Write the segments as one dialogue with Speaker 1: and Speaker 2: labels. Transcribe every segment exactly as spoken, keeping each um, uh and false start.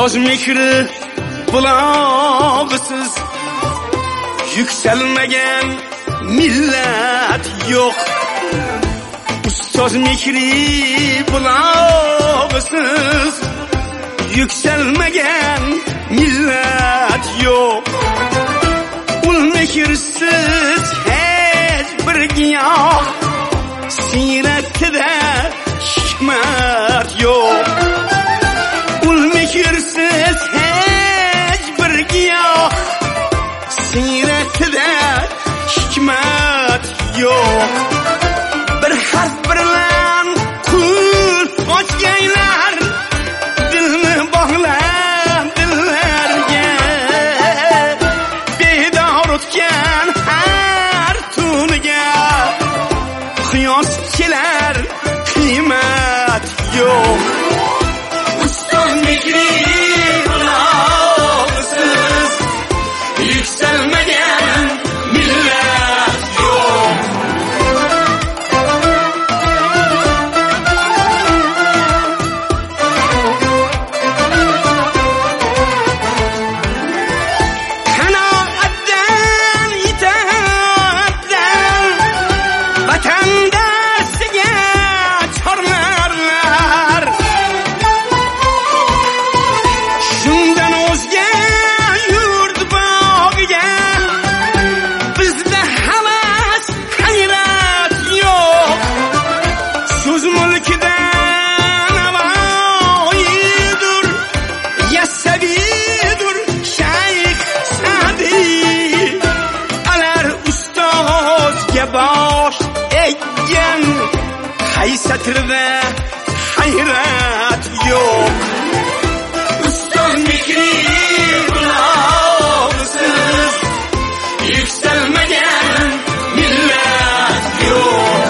Speaker 1: Ustoz mehri bulog'isiz yükselmegen millet yok. Ustoz mehri bulog'isiz yükselmegen millet yok. Ul mehirsiz hiç bir giyoh siratida hikmat yok. Ul mehirsiz hiç bir giyoh siratida hikmat yok. Bir harf bilan kul ochgaylar dilni bog'lab dillarga bedor o'tgan har tuniga qiyos kelar qiymat yok. Ustoz mehri bulog'isiz yükselmegen millet yok. Kanaatdan itaatdan vatandaşiga chorlarlar. Shundan o'zga yurt bog'iga bizda havas hayrat yo'q. So'z mulkida Navoiydir, Yassaviydir, Shayx Sa'diy. Alar ustozga bosh eggan qaysatirda hayrat yo'q. Ustoz mehri bulog'isiz yükselmegen millet yok.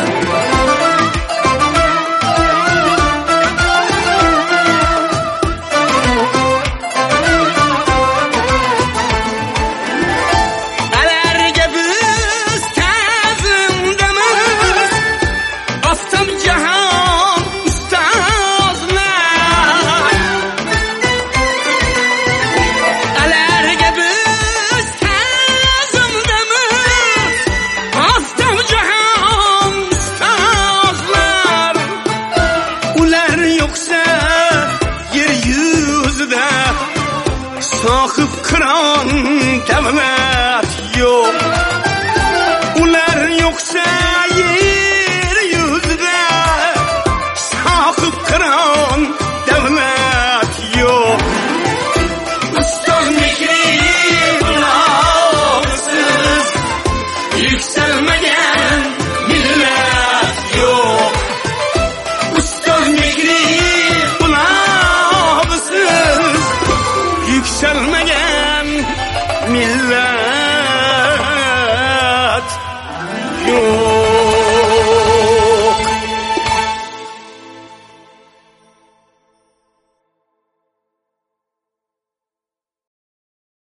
Speaker 1: Alarga biz ta'zimdamiz, oftob jahon ustozlar. Alarga biz ta'zimdamiz, oftob jahon ustozlar. Ular yo'qsa yer yuzida sohib qiron davlat yo'q. Ular yo'qsa yer